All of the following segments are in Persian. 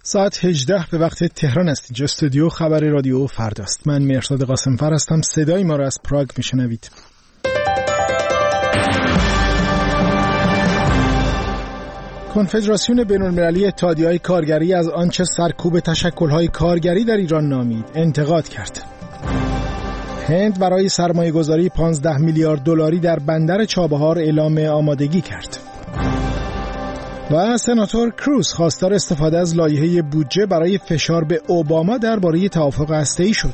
ساعت 18 به وقت تهران است. اینجا استودیو خبر رادیو فرداست. من مهرداد قاسمفر هستم. صدای ما را از پراگ میشنوید. کنفدراسیون بین‌المللی اتحادیه‌های کارگری از آنچه سرکوب تشکل‌های کارگری در ایران نامید انتقاد کرد. هند برای سرمایه‌گذاری 15 میلیارد دلاری در بندر چابهار اعلام آمادگی کرد. و سناتور کروز خواستار استفاده از لایحه بودجه برای فشار به اوباما درباره توافق هسته‌ای شد.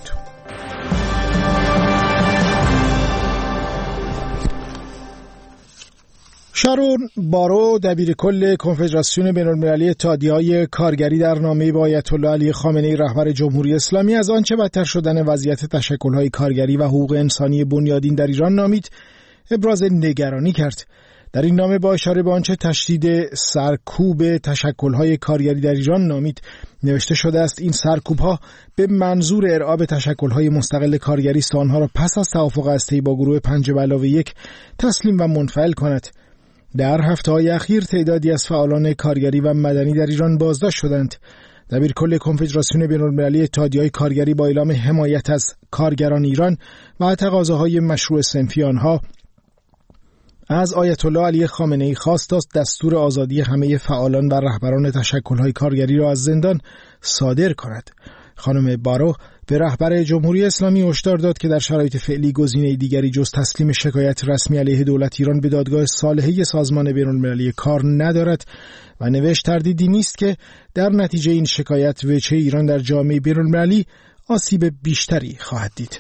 شارون بارو دبیر کل کنفدراسیون بین‌المللی اتحادیه‌های کارگری در نامه‌ای با آیت الله علی خامنه‌ای رهبر جمهوری اسلامی از آنچه بدتر شدن وضعیت تشکل‌های کارگری و حقوق انسانی بنیادین در ایران نامید ابراز نگرانی کرد. در این نامه با اشاره به آنچه تشدید سرکوب تشکل‌های کارگری در ایران نامید نوشته شده است این سرکوب‌ها به منظور ارعاب تشکل‌های مستقل کارگری است آنها را پس از توافق هسته‌ای با گروه 5+1 تسلیم و منفعل کند. در هفته‌های اخیر تعدادی از فعالان کارگری و مدنی در ایران بازداشت شدند. دبیرکل کنفدراسیون بین‌المللی اتحادیه‌های کارگری با اعلام حمایت از کارگران ایران و تقاضاهای مشروع صنفی آنها از آیت الله علی خامنه‌ای خواست تا دستور آزادی همه فعالان و رهبران تشکل‌های کارگری را از زندان صادر کند. خانم بارو به رهبر جمهوری اسلامی هشدار داد که در شرایط فعلی گزینه دیگری جز تسلیم شکایت رسمی علیه دولت ایران به دادگاه صالحه سازمان بین‌المللی کار ندارد و نوشت تردیدی نیست که در نتیجه این شکایت وجه ایران در جامعه بین‌المللی آسیب بیشتری خواهد دید.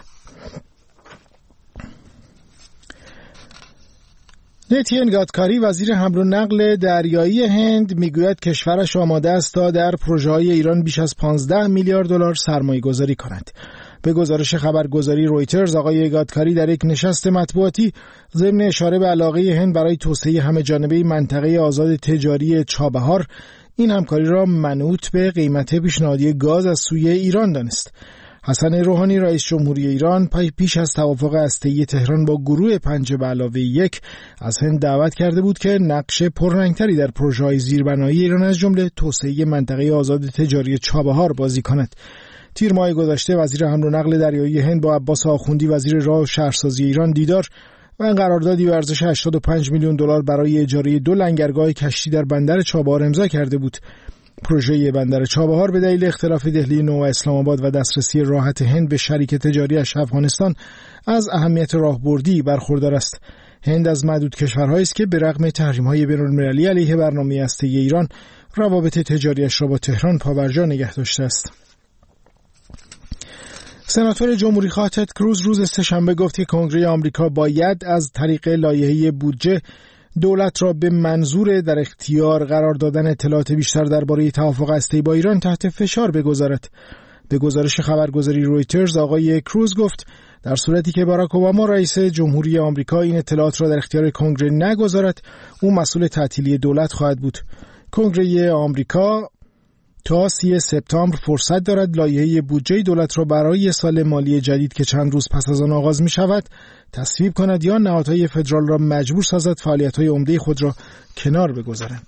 نیتین گادکاری وزیر حمل و نقل دریایی هند میگوید کشورش آماده است تا در پروژه‌های ایران بیش از 15 میلیارد دلار سرمایه‌گذاری کند. به گزارش خبرگزاری رویترز آقای گادکاری در یک نشست مطبوعاتی ضمن اشاره به علاقه هند برای توسعه همه‌جانبه منطقه آزاد تجاری چابهار این همکاری را منوط به قیمت پیشنهادی گاز از سوی ایران دانست. حسن روحانی رئیس جمهوری ایران پیش از توافق هسته‌ای تهران با گروه 5+1 از هند دعوت کرده بود که نقش پررنگتری در پروژه‌های زیربنایی ایران از جمله توسعه منطقه آزاد تجاری چابهار بازی کند. تیر ماه گذشته وزیر حمل و نقل دریایی هند با عباس آخوندی وزیر راه و شهرسازی ایران دیدار و قراردادی به ارزش 85 میلیون دلار برای اجاره 2 لنگرگاه کشتی در بندر چابهار امضا کرده بود. پروژه بندر چابهار به دلیل اختلاف دهلی نو و اسلام آباد و دسترسی راحت هند به شریک تجاریش افغانستان از اهمیت راهبردی برخوردار است. هند از معدود کشورهایی است که به رغم تحریم‌های بین‌المللی علیه برنامه هسته‌ای ایران روابط تجاریش را با تهران پابرجا نگه داشته است. سناتور جمهوری خواه تد کروز روز سه‌شنبه گفت که کنگره آمریکا باید از طریق لایحه بودجه دولت را به منظور در اختیار قرار دادن اطلاعات بیشتر درباره توافق هسته‌ای با ایران تحت فشار بگذارد. به گزارش خبرگزاری رویترز آقای کروز گفت در صورتی که باراک اوباما رئیس جمهوری آمریکا این اطلاعات را در اختیار کنگره نگذارد او مسئول تعطیلی دولت خواهد بود. کنگره آمریکا تا 30 سپتامبر فرصت دارد لایحه بودجه دولت را برای سال مالی جدید که چند روز پس از آن آغاز می شود تصویب کند یا نهادهای فدرال را مجبور سازد فعالیت‌های عمده خود را کنار بگذارند.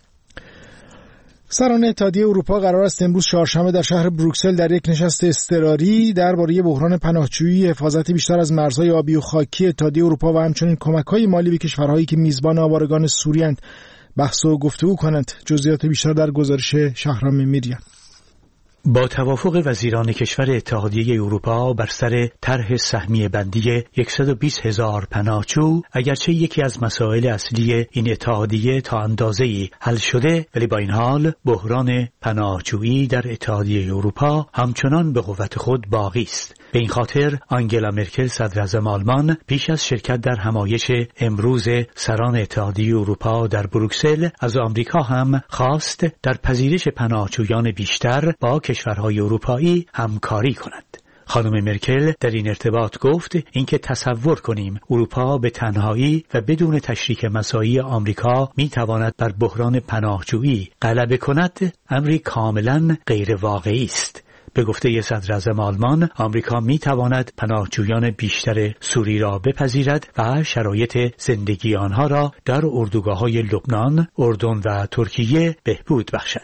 سران اتحادیه اروپا قرار است امروز چهارشنبه در شهر بروکسل در یک نشست اضطراری درباره بحران پناهجویی، حفاظت بیشتر از مرزهای آبی و خاکی اتحادیه اروپا و همچنین کمک‌های مالی به کشورهایی که میزبان آوارگان سوری‌اند بحث و گفتگو کنند. جزئیات بیشتر در گزارش شهرام میریان. با توافق وزیران کشور اتحادیه اروپا بر سر طرح سهمیه بندی 120,000 پناهجو، اگرچه یکی از مسائل اصلی این اتحادیه تا اندازه‌ای حل شده، ولی با این حال بحران پناهجویی در اتحادیه اروپا همچنان به قوت خود باقی است. به این خاطر آنگلا مرکل صدراعظم آلمان پیش از شرکت در همایش امروز سران اتحادیه اروپا در بروکسل از آمریکا هم خواست در پذیرش پناهجویان بیشتر با کشورهای اروپایی همکاری کند. خانم مرکل در این ارتباط گفت اینکه تصور کنیم اروپا به تنهایی و بدون تشریک مساعی آمریکا میتواند بر بحران پناهجویی غلبه کند امری کاملا غیر واقعی است. به گفته صدراعظم آلمان، آمریکا میتواند پناهجویان بیشتر سوری را بپذیرد و شرایط زندگی آنها را در اردوگاه‌های لبنان، اردن و ترکیه بهبود بخشد.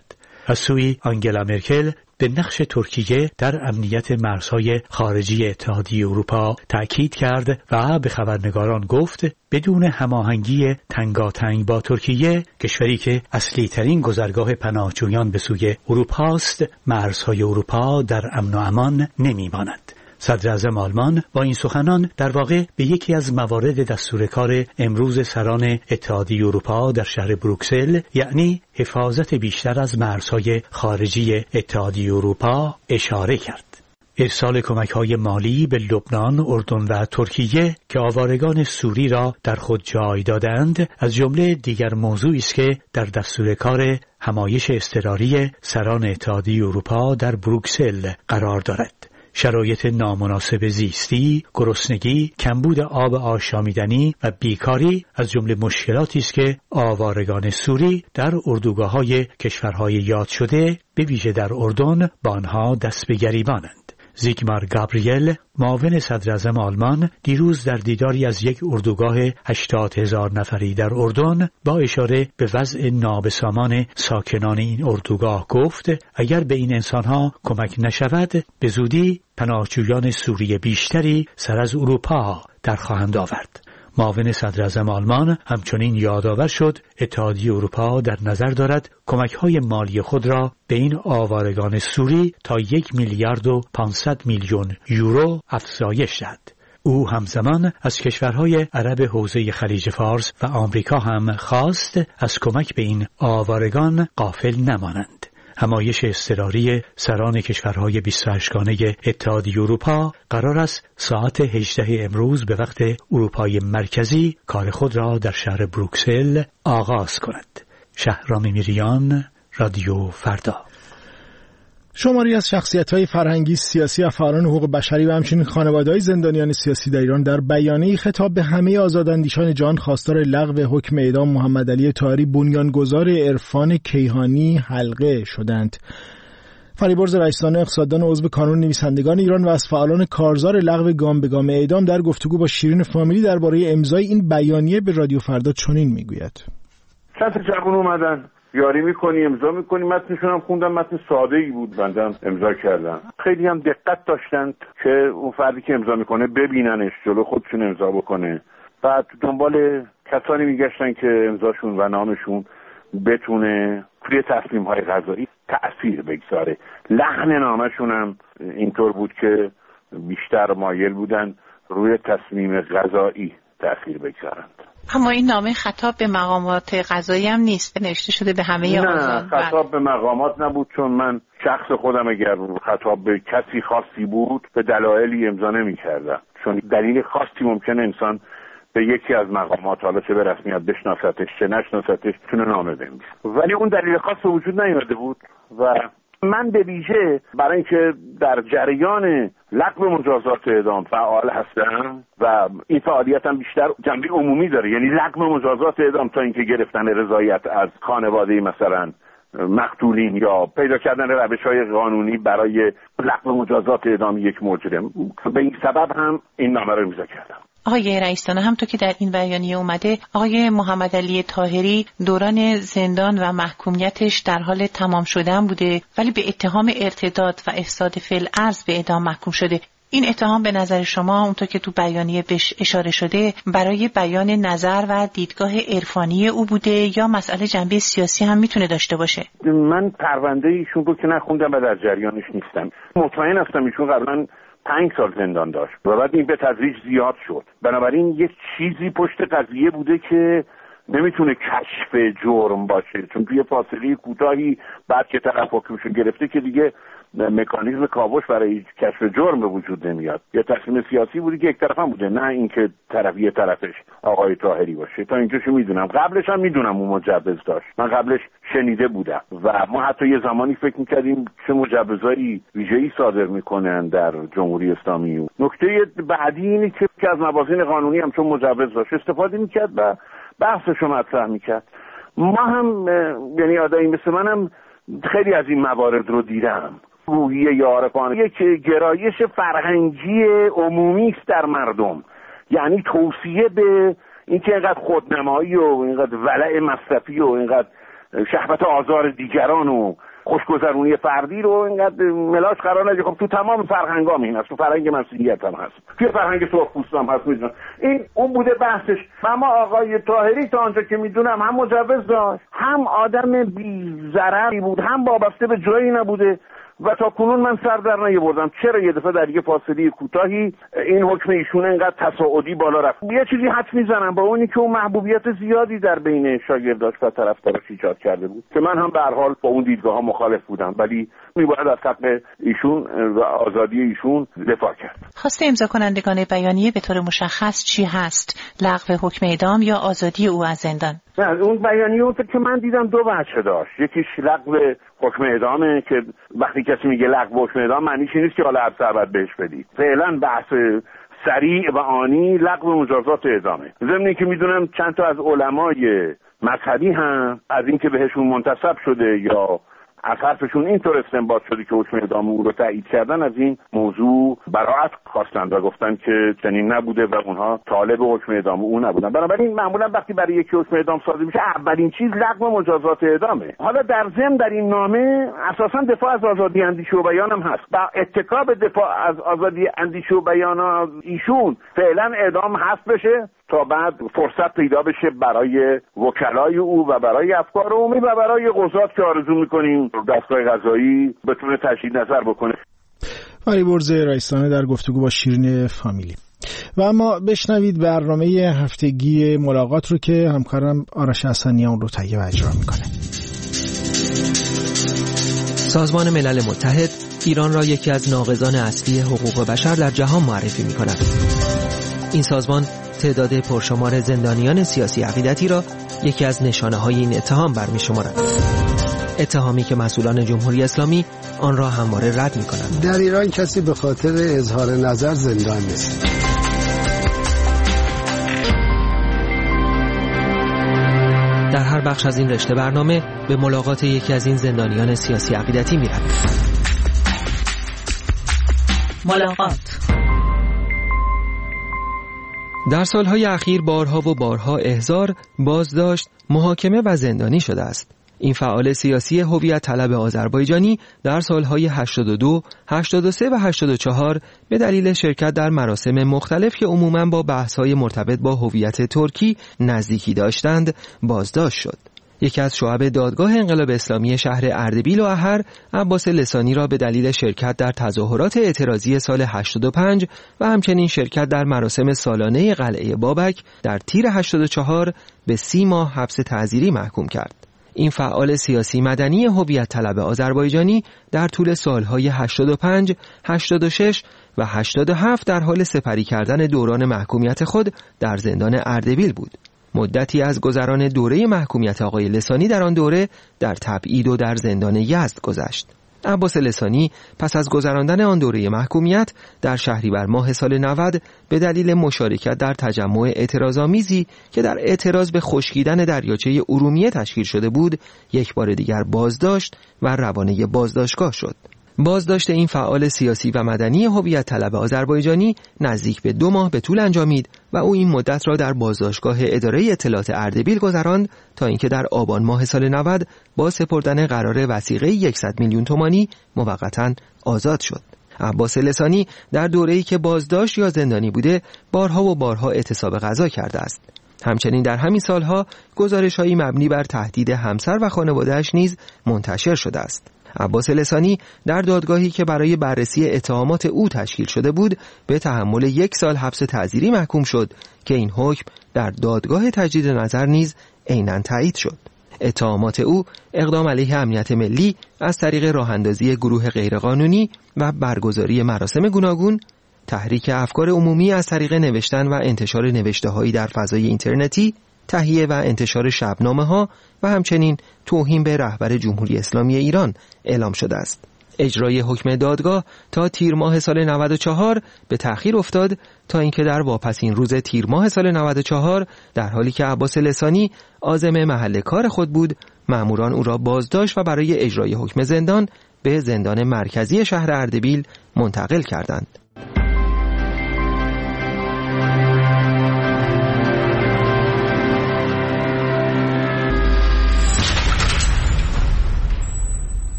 از سوی آنگلا مرکل به نقش ترکیه در امنیت مرزهای خارجی اتحادیه اروپا تأکید کرد و به خبرنگاران گفت بدون هماهنگی تنگاتنگ با ترکیه، کشوری که اصلی ترین گذرگاه پناهجویان به سوی اروپا است، مرزهای اروپا در امن و امان نمی‌ماند. صدراعظم آلمان با این سخنان در واقع به یکی از موارد دستور کار امروز سران اتحادیه اروپا در شهر بروکسل، یعنی حفاظت بیشتر از مرزهای خارجی اتحادیه اروپا اشاره کرد. ارسال کمک‌های مالی به لبنان، اردن و ترکیه که آوارگان سوری را در خود جای دادند، از جمله دیگر موضوعی است که در دستور کار همایش اضطراری سران اتحادیه اروپا در بروکسل قرار دارد. شرایط نامناسب زیستی، گرسنگی، کمبود آب آشامیدنی و بیکاری از جمله مشکلاتی است که آوارگان سوری در اردوگاه‌های کشورهای یاد شده، به ویژه در اردن، با آنها دست به گریبانند. زیگمار گابریل، معاون صدراعظم آلمان، دیروز در دیداری از یک اردوگاه 80,000 نفری در اردن با اشاره به وضع نابسامان ساکنان این اردوگاه گفت اگر به این انسانها کمک نشود، به زودی پناهجویان سوری بیشتری سر از اروپا در خواهند آورد. معاون صدراعظم آلمان همچنین یادآور شد اتحادیه اروپا در نظر دارد کمک‌های مالی خود را به این آوارگان سوری تا 1,500 میلیون یورو افزایش دهد. او همزمان از کشورهای عرب حوزه خلیج فارس و آمریکا هم خواست از کمک به این آوارگان غافل نمانند. همایش اضطراری سران کشورهای 28گانه اتحادیه اروپا قرار است ساعت 18 امروز به وقت اروپای مرکزی کار خود را در شهر بروکسل آغاز کند. شهرام میریان، رادیو فردا. شماری از شخصیت‌های فرهنگی، سیاسی و فعالان حقوق بشری و همچنین خانواده‌های زندانیان سیاسی در ایران در بیانیه‌ای خطاب به همه آزاداندیشان جهان خواستار لغو حکم اعدام محمدعلی طاهری بنیانگذار عرفان کیهانی حلقه شدند. فریبرز رئیس‌دانه اقتصاددان و عضو کانون نویسندگان ایران و از فعالان کارزار لغو گام به گام اعدام در گفتگو با شیرین فامیلی درباره امضای این بیانیه به رادیو فردا چنین میگوید: چند تا جوان اومدن یاری میکنی، امضا میکنی. متنشون هم خوندم، متن ساده‌ای بود، بنده امضا کردم. خیلی هم دقت داشتن که اون فردی که امضا میکنه ببیننش، جلو خودشون امضا بکنه. بعد دنبال کسانی میگشتن که امضاشون و نامشون بتونه توی تصمیم‌های قضایی تأثیر بگذاره. لحن نامشون هم اینطور بود که بیشتر مایل بودن روی تصمیم قضایی تأثیر بگذارند. اما این نامه خطاب به مقامات قضایی هم نیست، نوشته شده به همه آزاد. نه، خطاب به مقامات نبود، چون من شخص خودم اگر خطاب به کسی خاصی بود به دلایلی امضا نمی‌کردم، چون دلیل خاصی ممکنه انسان به یکی از مقامات، حالا چه به رسمیت بشناستش چه نشناستش، تونه نامه بنویسه، ولی اون دلیل خاص به وجود نیامده بود. و من به ویژه برای اینکه در جریان لغو مجازات اعدام فعال هستم و این فعالیتم بیشتر جنبه عمومی داره، یعنی لغو مجازات اعدام تا اینکه گرفتن رضایت از خانواده مثلا مقتولین یا پیدا کردن روش‌های قانونی برای لغو مجازات اعدام یک مجرم، به این سبب هم این نامه رو امضا کردم. آقای رئیس‌دانه، همونطور که در این بیانیه اومده، آقای محمدعلی طاهری دوران زندان و محکومیتش در حال تمام شدن بوده، ولی به اتهام ارتداد و افساد فی‌الارض به اعدام محکوم شده. این اتهام به نظر شما، اونطور که تو بیانیه بهش اشاره شده، برای بیان نظر و دیدگاه عرفانی او بوده یا مسئله جنبه سیاسی هم میتونه داشته باشه؟ من پرونده ایشون رو که نخوندم و در جریانش نیستم. مطمئن هستم ایشون قبلا 5 سال زندان داشت و بعد این به تدریج زیاد شد. بنابراین یه چیزی پشت قضیه بوده که نمیتونه کشف جرم باشه، چون توی فاصله کوتاهی بعد که طرف حکمشو گرفته که دیگه مکانیزم کاوش برای کشف جرم به وجود نمیاد. یه تصمیم سیاسی بودی که یک طرفه بوده، نه اینکه طرفی طرفش آقای طاهری باشه. تا اینجاشو میدونم. قبلش هم میدونم اون مجوز داشت، من قبلش شنیده بودم و ما حتی یه زمانی فکر میکردیم چه مجوزایی ویژه‌ای صادر میکنن در جمهوری اسلامی. نکته بعدی اینه که از موازین قانونی هم چون مجوز داشت استفاده میکرد و بحثشو مطرح میکرد. ما هم یعنی آدمی مثل منم خیلی از این موارد رو دیدم. روحیه عارفانه یک گرایش فرهنگی عمومی است در مردم، یعنی توصیه به اینکه اینقدر خودنمایی و اینقدر ولع مصرفی و اینقدر شهوت آزار دیگران و خوشگذرونی فردی رو اینقدر ملاش قرار ندید. خب تو تمام فرهنگام این هست، تو فرهنگ مسیحیت هم هست، توی فرهنگ سرخپوست هم هست، میدونم این اون بوده بحثش. اما آقای طاهری تا آنجا که میدونم هم مجوز داشت، هم آدم بی‌ضرری بود، هم وابسته به جایی نبوده و تا کنون من سر در نیاوردم چرا یه دفعه در یه فاصله کوتاهی این حکم ایشون اینقدر تصاعدی بالا رفت. یه چیزی حد میزنم با اونی که اون محبوبیت زیادی در بین شاگرداش و طرفداراش ایجاد کرده بود که من هم به هر حال با اون دیدگاه‌ها مخالف بودم، ولی میباید از حق ایشون و آزادی ایشون دفاع کرد. خواست امضا کنندگان بیانیه به طور مشخص چی هست؟ لغو حکم اعدام یا آزادی او از زندان؟ نه، اون بیانیه که من دیدم دو بچه داشت. یکیش لغو حکم اعدامه که وقتی کسی میگه لغو حکم اعدام معنیش این نیست که حالا حبس ابد بهش بدی. فعلا بحث سریع و آنی لغو مجازات اعدامه. ضمن که میدونم چند تا از علمای مذهبی هم از این که بهشون منتسب شده یا از حرفشون اینطور استنباط شده که حکم اعدام او رو تایید کردن، از این موضوع براءت خواستند و گفتن که چنین نبوده و اونها طالب حکم اعدام او نبودن. بنابراین معمولا وقتی برای یکی حکم اعدام صادر میشه اولین چیز لغو مجازات اعدامه. حالا در ضمن در این نامه اساسا دفاع از آزادی اندیشه و بیان هم هست. با اتکا به دفاع از آزادی اندیشه و بیان ایشون فعلا اعدام حذف بشه تا بعد فرصت پیدا بشه برای وکلای او و برای افکار عمومی و برای قضات که آرزو میکنیم دستگاه قضایی بتونه تجدید نظر بکنه. فریبرز رئیسانه در گفتگو با شیرین فامیلی. و اما بشنوید برنامه هفتگی ملاقات رو که همکارم آرش حسنیان رو تهیه و اجرا میکنه. سازمان ملل متحد ایران را یکی از ناقضان اصلی حقوق بشر در جهان معرفی میکند. این سازمان تعداد پرشمار زندانیان سیاسی عقیدتی را یکی از نشانه‌های این اتهام برمی‌شمارد. اتهامی که مسئولان جمهوری اسلامی آن را همواره رد می‌کنند. در ایران کسی به خاطر اظهار نظر زندان نیست. در هر بخش از این رشته برنامه به ملاقات یکی از این زندانیان سیاسی عقیدتی می‌رویم. ملاقات. در سالهای اخیر بارها و بارها احضار، بازداشت، محاکمه و زندانی شده است. این فعال سیاسی هویت طلب آذربایجانی در سالهای 82، 83 و 84 به دلیل شرکت در مراسم مختلف که عموماً با بحث‌های مرتبط با هویت ترکی نزدیکی داشتند، بازداشت شد. یکی از شعب دادگاه انقلاب اسلامی شهر اردبیل و احر، عباس لسانی را به دلیل شرکت در تظاهرات اعتراضی سال 85 و همچنین شرکت در مراسم سالانه قلعه بابک در تیر 84 به 30 ماه حبس تعزیری محکوم کرد. این فعال سیاسی مدنی هویت طلب آذربایجانی در طول سالهای 85، 86 و 87 در حال سپری کردن دوران محکومیت خود در زندان اردبیل بود. مدتی از گذران دوره محکومیت آقای لسانی در آن دوره در تبعید و در زندان یزد گذشت. عباس لسانی پس از گذراندن آن دوره محکومیت در شهریور ماه سال 90 به دلیل مشارکت در تجمع اعتراض‌آمیزی که در اعتراض به خشکیدن دریاچه ارومیه تشکیل شده بود، یک بار دیگر بازداشت و روانه بازداشتگاه شد. بازداشت این فعال سیاسی و مدنی هویت طلب آذربایجانی نزدیک به 2 ماه به طول انجامید و او این مدت را در بازداشتگاه اداره اطلاعات اردبیل گذراند تا اینکه در آبان ماه سال 90 با سپردن قرار وثیقه 100 میلیون تومانی موقتاً آزاد شد. عباس لسانی در دوره‌ای که بازداشت یا زندانی بوده بارها و بارها اعتصاب غذا کرده است. همچنین در همین سالها گزارش‌هایی مبنی بر تهدید همسر و خانواده‌اش نیز منتشر شده است. عباس لسانی در دادگاهی که برای بررسی اتهامات او تشکیل شده بود به تحمل 1 سال حبس تعزیری محکوم شد که این حکم در دادگاه تجدید نظر نیز عیناً تایید شد. اتهامات او اقدام علیه امنیت ملی از طریق راه‌اندازی گروه غیرقانونی و برگزاری مراسم گوناگون، تحریک افکار عمومی از طریق نوشتن و انتشار نوشته‌هایی در فضای اینترنتی، تهیه و انتشار شبنامه‌ها و همچنین توهین به رهبر جمهوری اسلامی ایران اعلام شده است. اجرای حکم دادگاه تا تیر ماه سال 94 به تأخیر افتاد تا اینکه در واپسین روز تیر ماه سال 94 در حالی که عباس لسانی عازم محل کار خود بود، مأموران او را بازداشت و برای اجرای حکم زندان به زندان مرکزی شهر اردبیل منتقل کردند.